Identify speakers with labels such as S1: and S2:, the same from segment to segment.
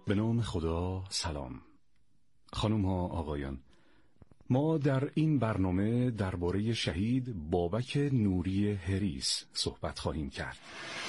S1: به نام خدا. سلام خانم ها آقایان، ما در این برنامه درباره شهید بابک نوری هریس صحبت خواهیم کرد.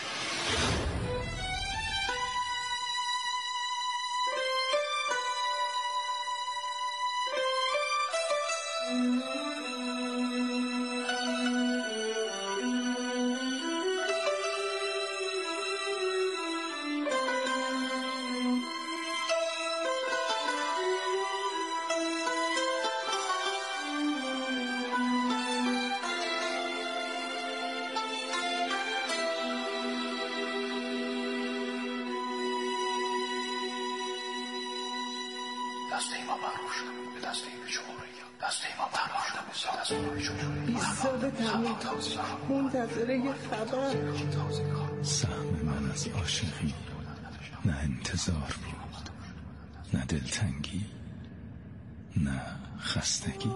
S2: منتظره خبر.
S3: سهم من از عاشقی نه انتظار بود، نه دلتنگی، نه خستگی.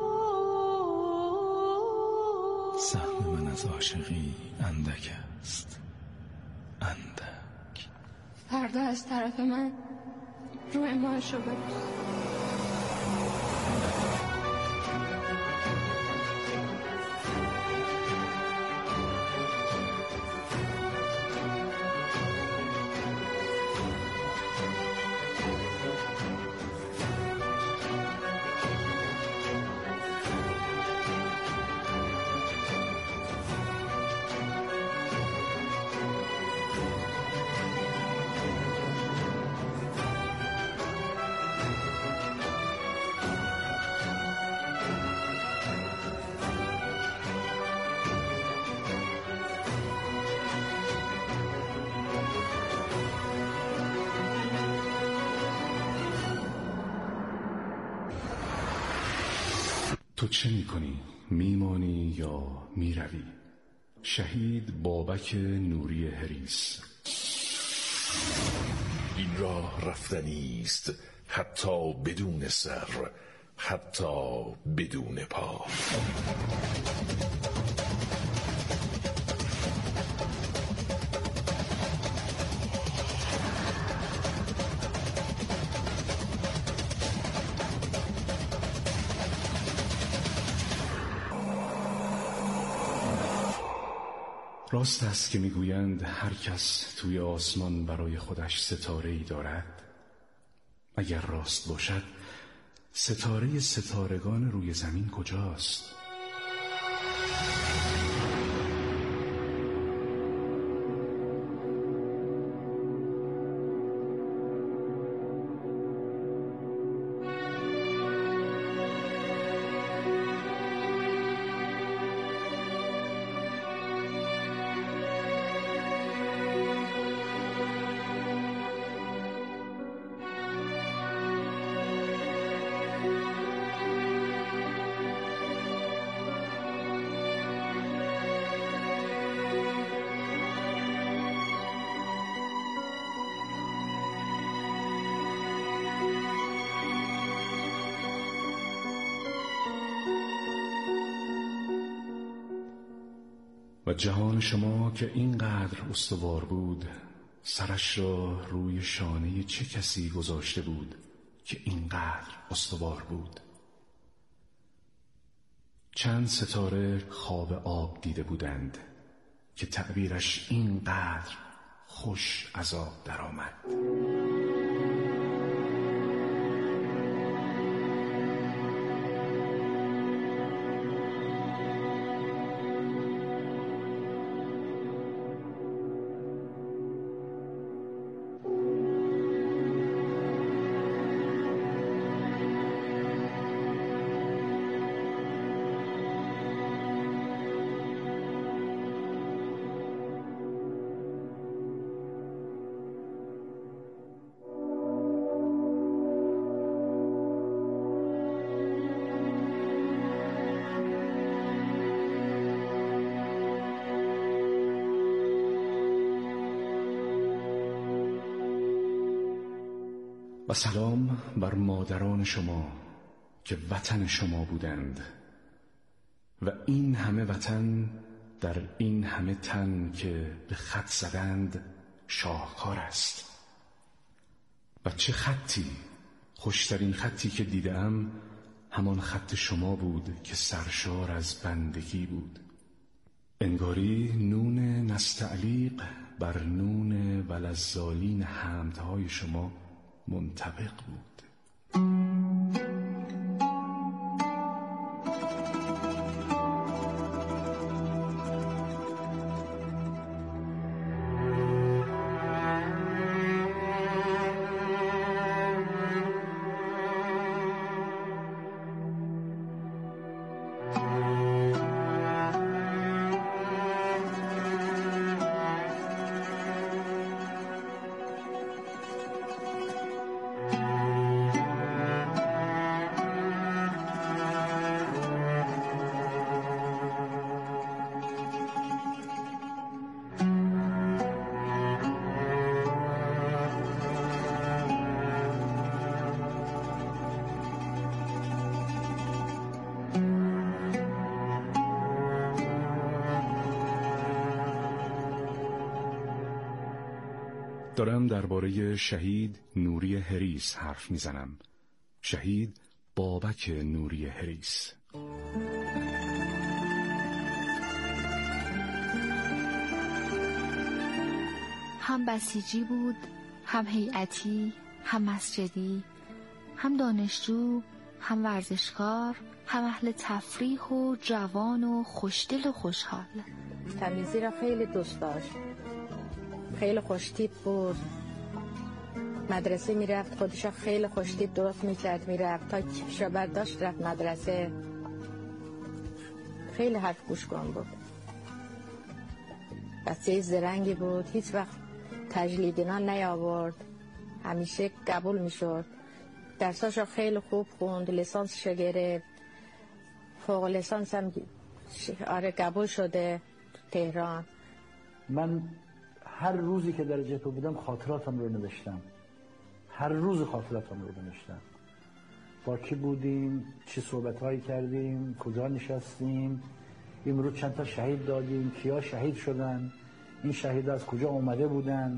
S3: سهم من از عاشقی اندک است، اندک.
S2: فردا از طرف من رو امایشو ببر.
S1: تو چه میکنی؟ میمانی یا میروی؟ شهید بابک نوری هریس.
S4: این راه رفتنی است، حتی بدون سر، حتی بدون پا.
S1: راست است که میگویند هر کس توی آسمان برای خودش ستاره‌ای دارد. اگر راست باشد، ستاره ستارگان روی زمین کجاست؟ و جهان شما که اینقدر استوار بود، سرش را روی شانه چه کسی گذاشته بود که اینقدر استوار بود؟ چند ستاره خواب آب دیده بودند که تعبیرش اینقدر خوش از آب درآمد. و سلام بر مادران شما که وطن شما بودند و این همه وطن در این همه تن که به خط زدند شاهکار است. و چه خطی، خوشترین خطی که دیدم همان خط شما بود که سرشار از بندگی بود. انگاری نون نستعلیق بر نون ولذالین حمدهای شما منطبق بود. دارم درباره شهید نوری هریس حرف میزنم. شهید بابک نوری هریس.
S5: هم بسیجی بود، هم هیئتی، هم مسجدی، هم دانشجو، هم ورزشکار، هم اهل تفریح و جوان و خوشدل و خوشحال.
S6: تمیزی را خیلی دوست داشت، خیلی خوشتیپ بود. مدرسه میرفت خودش خیلی خوشتیپ درست میکرد، میرفت تا کیفشو برداشت رفت مدرسه. خیلی حرف گوش کن بود، بچه زرنگی بود، هیچ وقت تجلیدینا نیاورد، همیشه قبول میشد. درساشو خیلی خوب خوند، لیسانسشو گرفت، فوق لیسانس هم قبول شده تهران.
S7: من هر روزی که در جبهه بودم خاطراتم رو نوشتم، هر روز خاطراتم رو نوشتم. با کی بودیم، چه صحبت‌هایی کردیم، کجا نشستیم، امروز چند تا شهید دادیم، کیا شهید شدن، این شهیدا از کجا اومده بودند.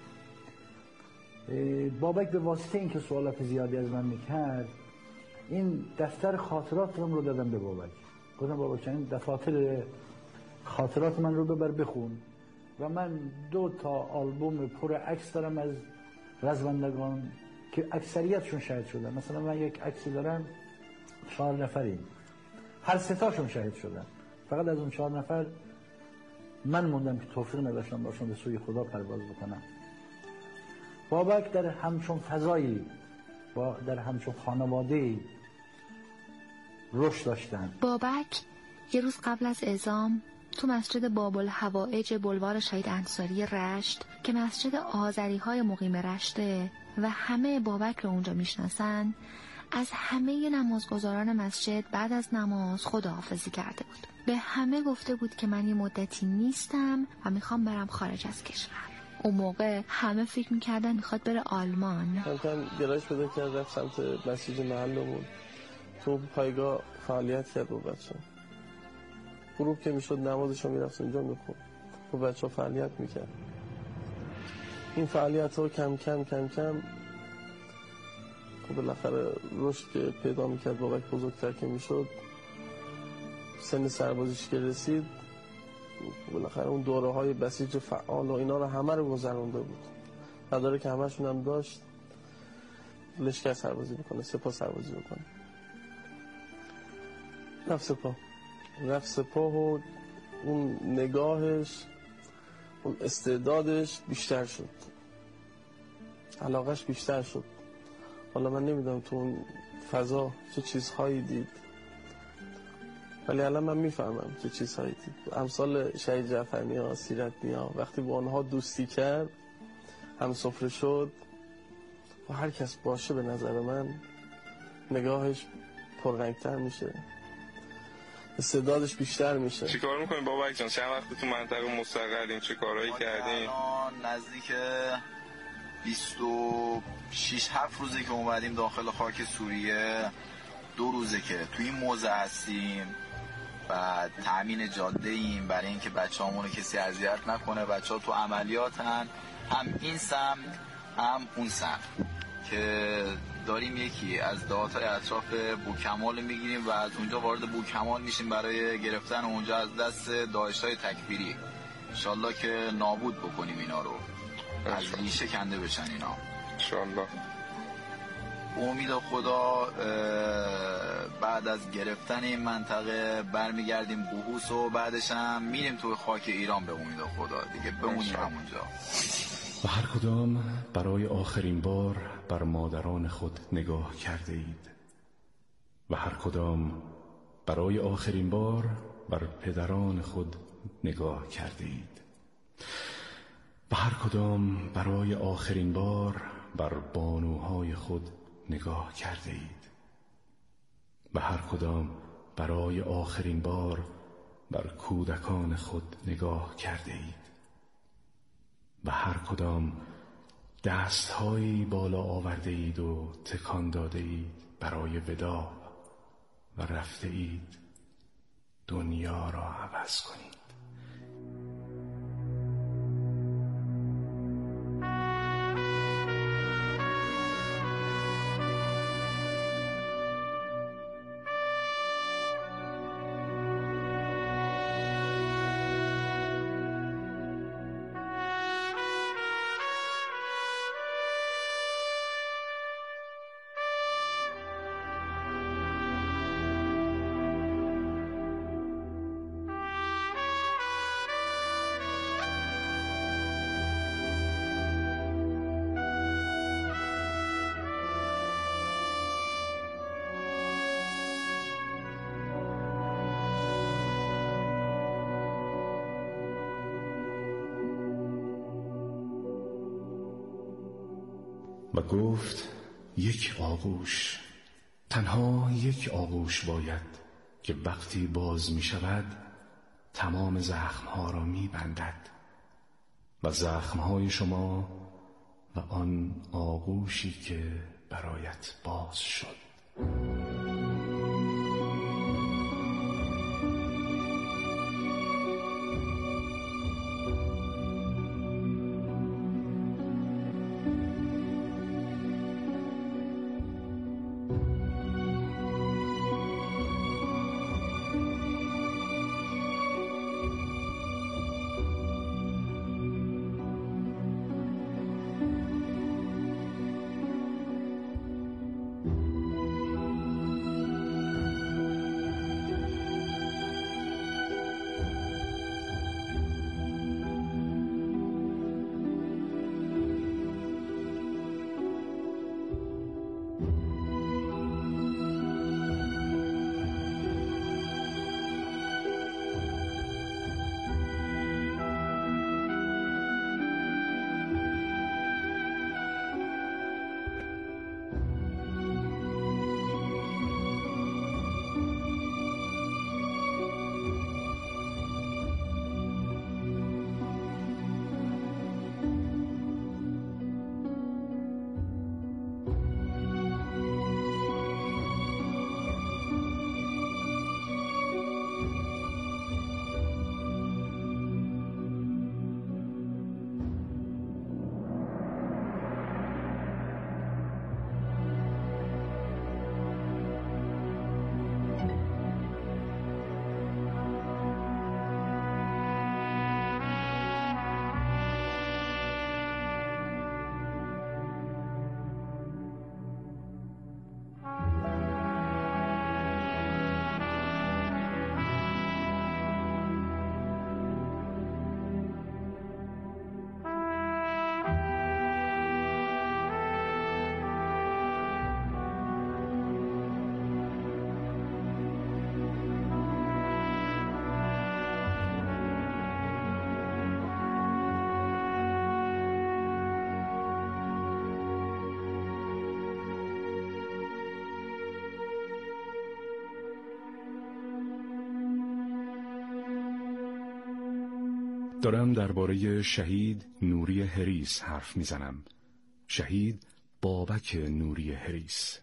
S7: بابک به واسطه اینکه سوالات زیادی از من میکرد، این دفتر خاطراتم رو دادم به بابک. گفتم بابک چند دفاتر خاطرات من رو ببر بخون. و من 2 آلبوم پر عکس دارم از رزمندگان که اکثریتشون شهید شدن. مثلا من یک عکسی دارم 4 نفریم، هر 3 تاشون شهید شدن. فقط از اون 4 نفر من موندم که توفیق نداشتم باشون به سوی خدا پرواز بکنم. بابک در همچون فضایی در همچون خانواده‌ای رشد داشتن.
S5: بابک یه روز قبل از اعزام تو مسجد باب الحوائج بلوار شهید انصاری رشت که مسجد آذری‌های مقیم رشته و همه بابک رو اونجا میشناسن، از همه نمازگزاران مسجد بعد از نماز خداحافظی کرده بود. به همه گفته بود که من یه مدتی نیستم و میخوام برم خارج از کشور. اون موقع همه فکر میکردن میخواد بره آلمان.
S8: کم گرایش پیدا کرد رفت سمت مسجد محلمون، تو پایگاه فعالیت کرد با بچه. غروب که میشد نمازشو میرفت اونجا میخوند، با بچه فعالیت میکرد. این فعالیت ها کم کم خب بالاخره رشد که پیدا میکرد، بابک بزرگتر که میشد، سن سربازیش که رسید، بالاخره اون دوره های بسیج فعال و اینا رو همه رو گذرونده بود. نداره که همشون هم داشت لشکر سربازی بکنه، سپاه سربازی بکنه. رفت سپاه و اون نگاهش، اون استعدادش بیشتر شد، علاقش بیشتر شد. حالا من نمیدونم تو اون فضا چه چیزهایی دید، ولی الان من میفهمم چه چیزهایی دید. امثال شهید جعفرنیا، سیرتنیا، وقتی با آنها دوستی کرد، هم سفره شد و هر کس باشه، به نظر من نگاهش پررنگتر میشه، استعدادش بیشتر میشه.
S9: چی کار میکنیم بابک جان؟ چند وقت تو منطقه مستقلیم؟ چه کارهایی کردیم؟
S10: نزدیک 26-7 روزه که اومدیم داخل خاک سوریه. 2 روزه که توی این موضع هستیم و تأمین جاده ایم برای اینکه بچه‌هامون کسی اذیت نکنه. بچه‌ها تو عملیاتن، هم این سمت هم اون سمت. که داریم یکی از دهات‌های اطراف بوکمال میگیریم و از اونجا وارد بوکمال میشیم برای گرفتن اونجا از دست داعش‌های تکفیری. انشالله که نابود بکنیم اینا رو، از ریشه کنده بشن اینا
S9: انشالله.
S10: امید خدا بعد از گرفتن این منطقه برمیگردیم بوهوس و بعدش هم میریم توی خاک ایران به امید خدا دیگه بمونیم همونجا.
S1: و هر کدام برای آخرین بار بر مادران خود نگاه کرده اید و هر کدام برای آخرین بار بر پدران خود نگاه کرده اید و هر کدام برای آخرین بار بر بانوهای خود نگاه کرده اید و هر کدام برای آخرین بار بر کودکان خود نگاه کرده اید و هر کدام دستهایی بالا آورده اید و تکان داده اید برای وداع و رفته اید دنیا را عوض کنید. و گفت یک آغوش، تنها یک آغوش باید که وقتی باز می شود تمام زخمها را می بندد و زخمهای شما و آن آغوشی که برایت باز شد. دارم درباره شهید نوری هریس حرف میزنم. شهید بابک نوری هریس.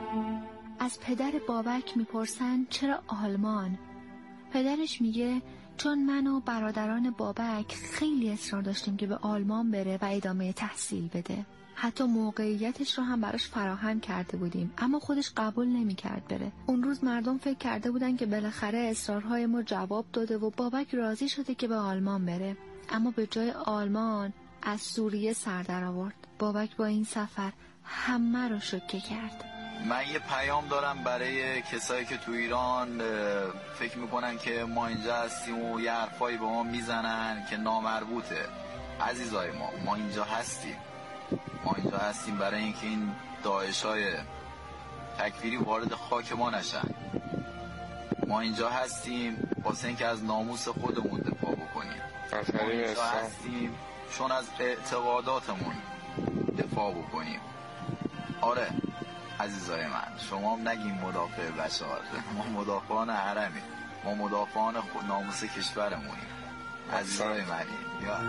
S5: از پدر بابک میپرسن چرا آلمان؟ پدرش میگه چون من و برادران بابک خیلی اصرار داشتیم که به آلمان بره و ادامه تحصیل بده. حتی موقعیتش رو هم براش فراهم کرده بودیم، اما خودش قبول نمی‌کرد بره. اون روز مردم فکر کرده بودن که بالاخره اصرارهای ما جواب داده و بابک راضی شده که به آلمان بره، اما به جای آلمان از سوریه سر در آورد. بابک با این سفر همه رو شوکه کرد.
S10: من یه پیام دارم برای کسایی که تو ایران فکر میکنن که ما اینجا هستیم و یه حرفایی به ما میزنن که نامربوطه. عزیزای ما اینجا هستیم. ما اینجا هستیم برای اینکه این داعش‌های تکفیری وارد خاک ما نشن. ما اینجا هستیم واسه اینکه از ناموس خودمون دفاع بکنیم. ما اینجا هستیم چون از اعتقاداتمون دفاع بکنیم. آره عزیزای من، شما هم نگیم مدافع بشر، ما مدافعان حرمیم، ما مدافعان ناموس کشورمونیم. عزیزای منی یا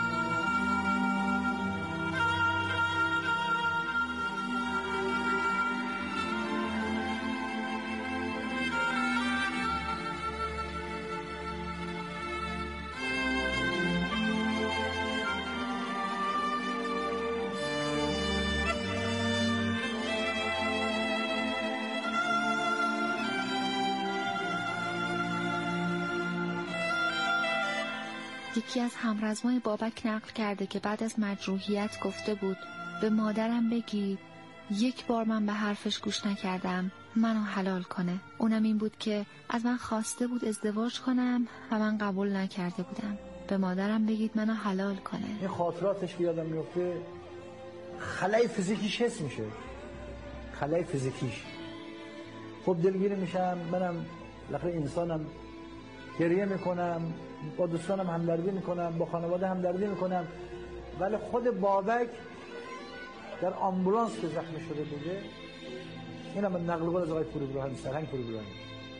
S5: یکی از همرزمای بابک نقل کرده که بعد از مجروحیت گفته بود به مادرم بگی یک بار من به حرفش گوش نکردم منو حلال کنه. اونم این بود که از من خواسته بود ازدواج کنم و من قبول نکرده بودم. به مادرم بگید منو حلال کنه.
S7: این خاطراتش که یادم میفته، خلای فیزیکیش حس میشه، خلای فیزیکیش. خب دلگیر میشم، منم لخر انسانم، گریه میکنم، با دوستانم همدردی میکنم، با خانواده همدردی میکنم، ولی خود بابک در آمبولانس که زخمی شده بوده، اینم نقل قول از آقای پور ابراهیمی، سرهنگ پور ابراهیمی،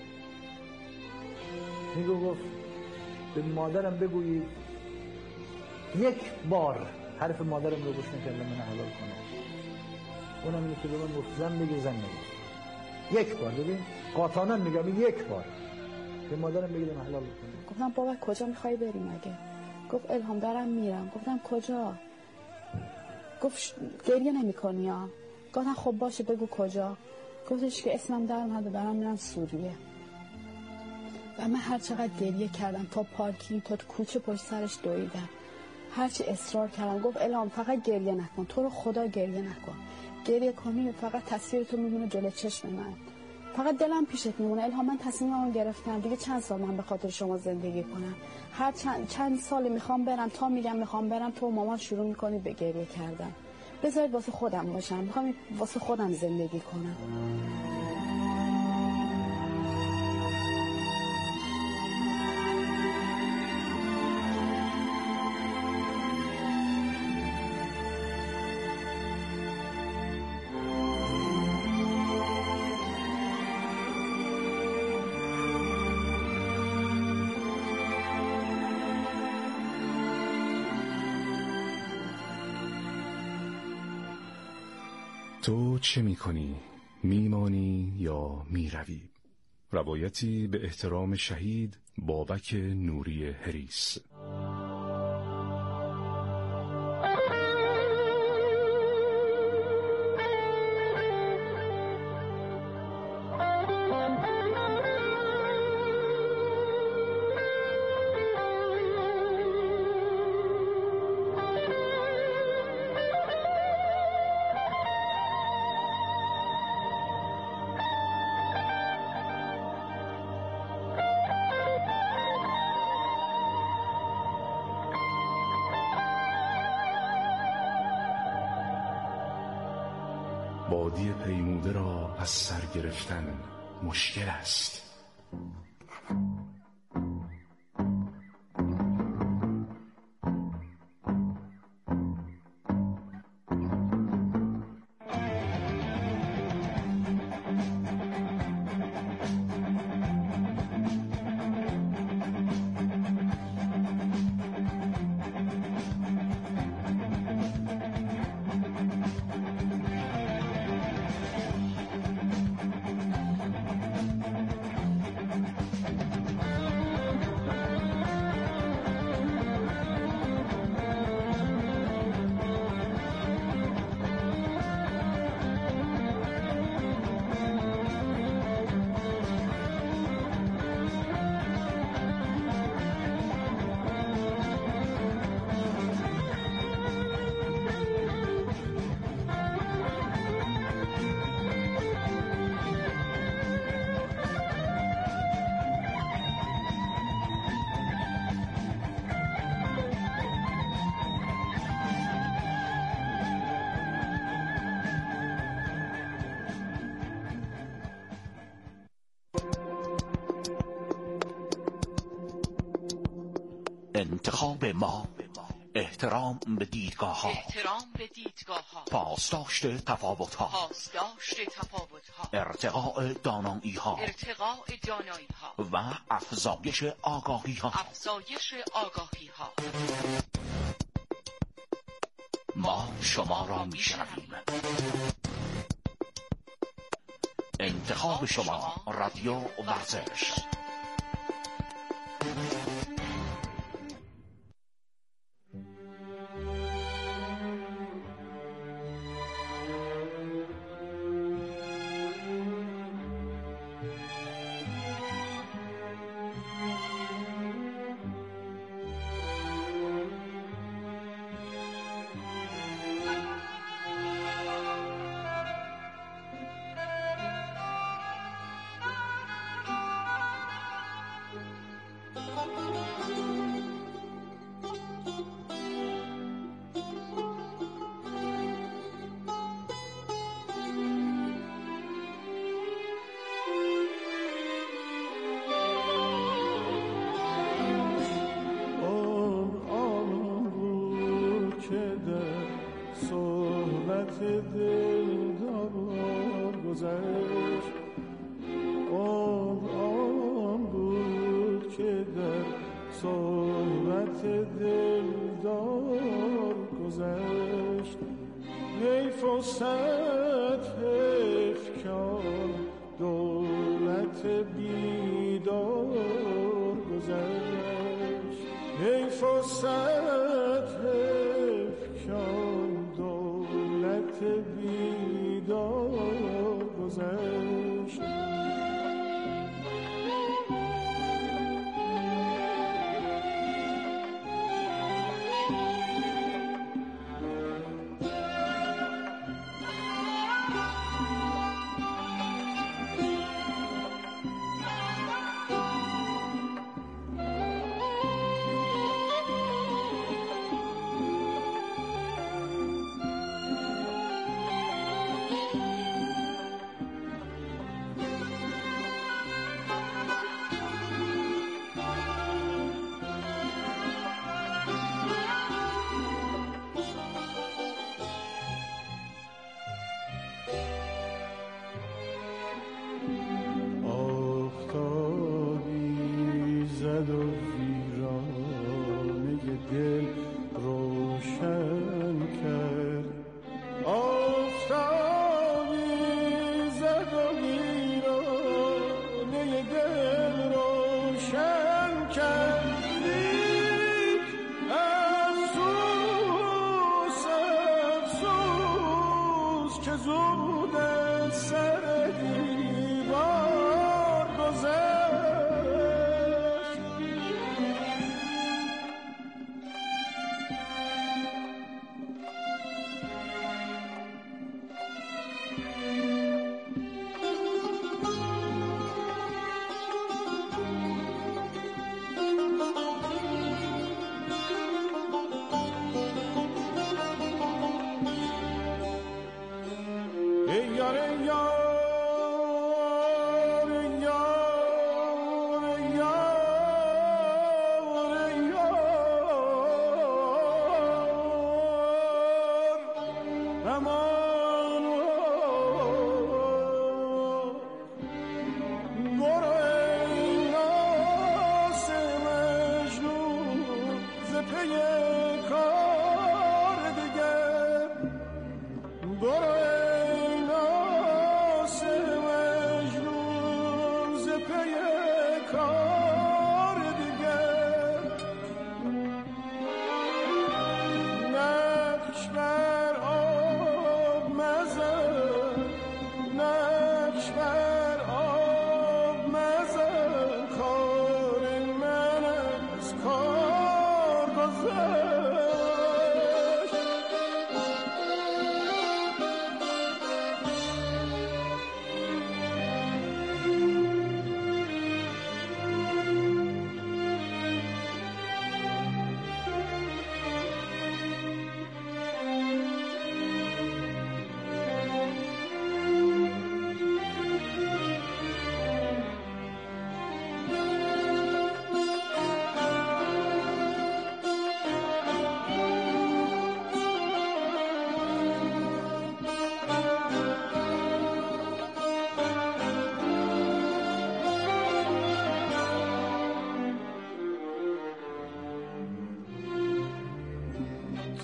S7: گفت به مادرم بگویید یک بار حرف مادرم رو گوش نکردم من حلال کنه. اونم اینه که به من گفت زن بگیر زن نگیر، یک بار. ببین قاطعانه میگم یک بار به مادرم بگیرم حلال کنه.
S11: گفتم بابا کجا میخوای بری مگه؟ گفت الهام دارم میرم. گفتم کجا؟ گفت گریه نمی کنی ها؟ گفتم خب باشه بگو کجا؟ گفتش که اسمم در اومده دارم میرم سوریه. و من هر چقدر گریه کردم تا پارکینگ تا کوچه پشت سرش دویدم، هرچی اصرار کردم. گفت الهام فقط گریه نکن، تو رو خدا گریه نکن، گریه کنی فقط تصویر تو میمونه جلوی چشم من، فقط دلم پیشت میمونه. الهام من تصمیممو گرفتم دیگه، چند سال من به خاطر شما زندگی کنم، هر چند سالی میخوام برم، تا میگم میخوام برم تو مامان شروع میکنید به گریه کردن. بذارید واسه خودم باشم، میخوام واسه خودم زندگی کنم.
S1: تو چه میکنی؟ میمانی یا میروی؟ روایتی به احترام شهید بابک نوری هریس. بادی پیموده را از سر گرفتن مشکل است.
S12: انتخاب ما، احترام به دیدگاه ها، پاسداشت تفاوت ها، ارتقاء دانایی ها و افزایش آگاهی ها. ما شما را میشنویم. انتخاب شما، رادیو ورزش.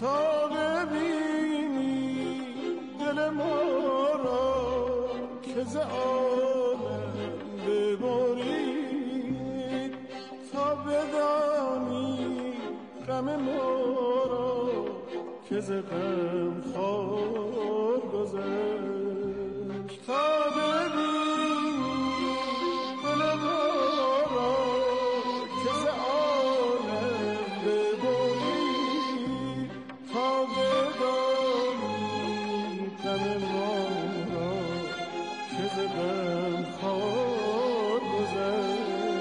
S13: تا ببینی دل ما را که ز عالم ببرید، تا بدانی غم ما را که ز غم خوار گذشت، تا ببینی دل ما را که ز عالم ببرید، تا بدانی غم ما را که ز غم خوار گذشت.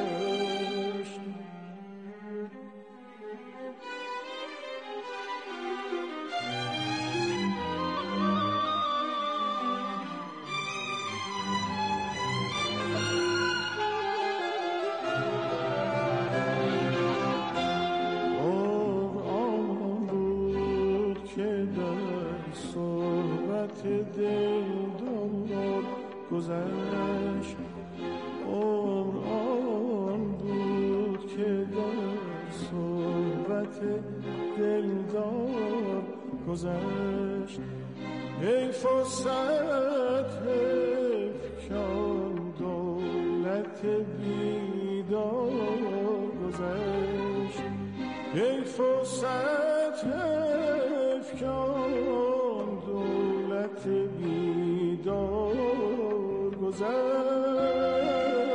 S13: دلدار گذشت، عمر آن بود که در صحبت دلدار گذشت. ای فرصت افکان دولت بیدار گذشت، ای فرصت افکان دولت بیدار گذشت.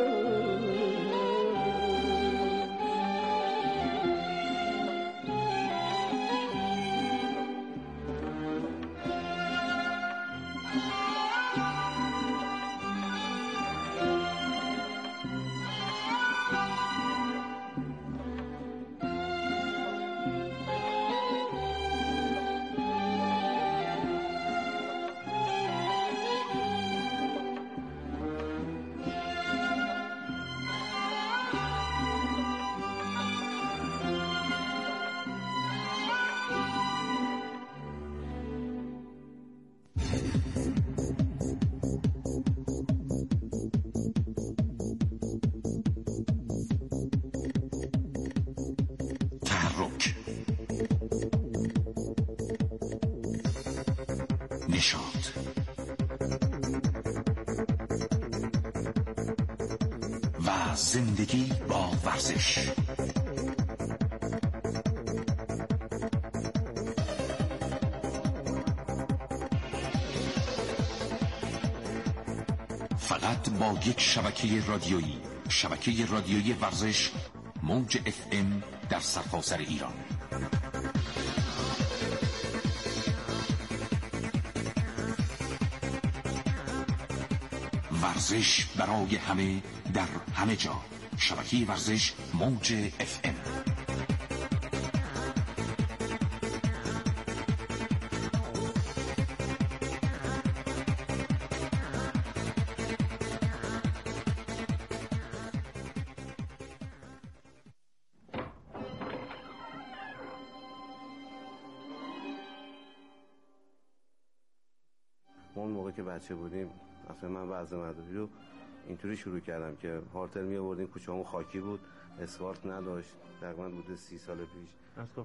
S12: و زندگی با ورزش. فقط با یک شبکه رادیویی، شبکه رادیویی ورزش موج FM در سرتاسر ایران. ورزش برای همه در همه جا. شبکه ورزش موج FM.
S14: اون موقع که بچه بودیم اصلا من وضع مداری رو اینطوری شروع کردم که هارتل می آوردیم، کوچه‌مون خاکی بود، اسفالت نداشت، تقریبا بوده 30 سال پیش.
S8: از